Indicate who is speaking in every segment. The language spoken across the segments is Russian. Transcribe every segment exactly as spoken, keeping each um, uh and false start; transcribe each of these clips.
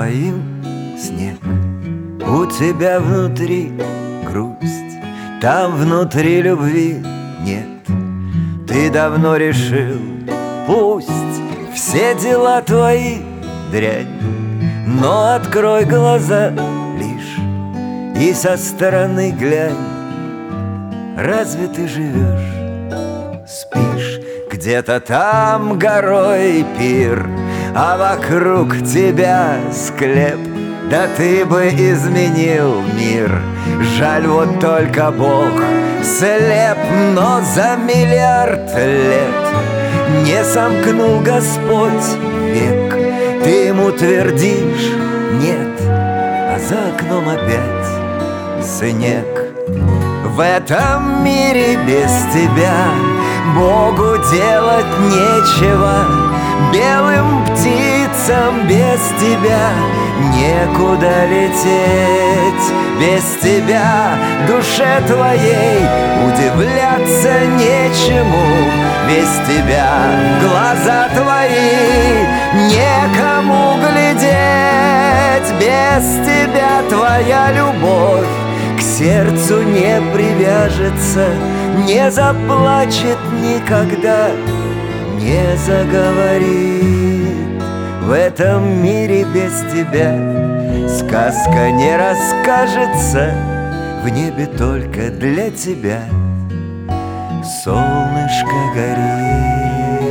Speaker 1: твоим снег. У тебя внутри грусть, там внутри любви нет. Ты давно решил, пусть все дела твои дрянь, но открой глаза лишь и со стороны глянь. Разве ты живешь, спишь где-то там горой пир, а вокруг тебя склеп? Да ты бы изменил мир. Жаль, вот только Бог слеп, но за миллиард лет не сомкнул Господь век. Ты ему твердишь нет, а за окном опять снег. В этом мире без тебя Богу делать нечего, белым птицам без тебя некуда лететь. Без тебя душе твоей удивляться нечему, без тебя глаза твои некому глядеть. Без тебя твоя любовь к сердцу не привяжется, не заплачет никогда, не заговорит. В этом мире без тебя сказка не расскажется, в небе только для тебя солнышко горит.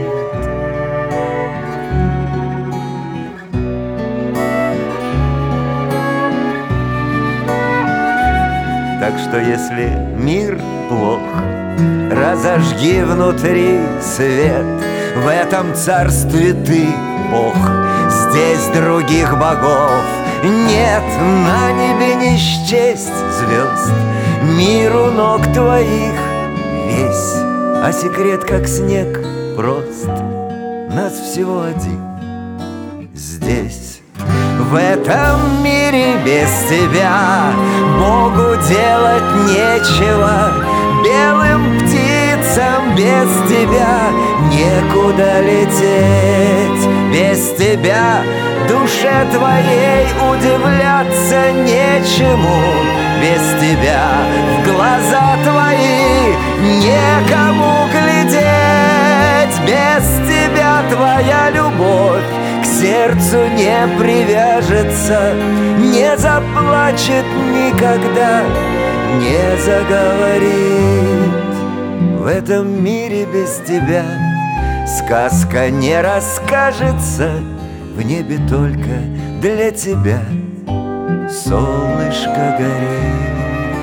Speaker 1: Так что если мир плох, разожги внутри свет. В этом царстве ты Бог, здесь других богов нет. На небе не счесть звезд, мир у ног твоих весь, а секрет как снег прост. Нас всего один здесь. В этом мире без тебя Богу делать нечего, белым птицам без тебя некуда лететь. Без тебя душе твоей удивляться нечему, без тебя в глаза твои некому глядеть. Без тебя твоя любовь к сердцу не привяжется, не заплачет никогда, не заговорит. В этом мире без тебя сказка не расскажется, в небе только для тебя солнышко горит.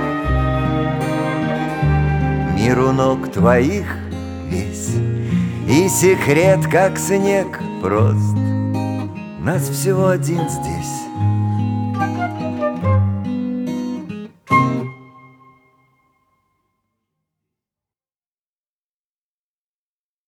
Speaker 1: Мир у ног твоих весь, и секрет как снег прост. Нас всего один здесь,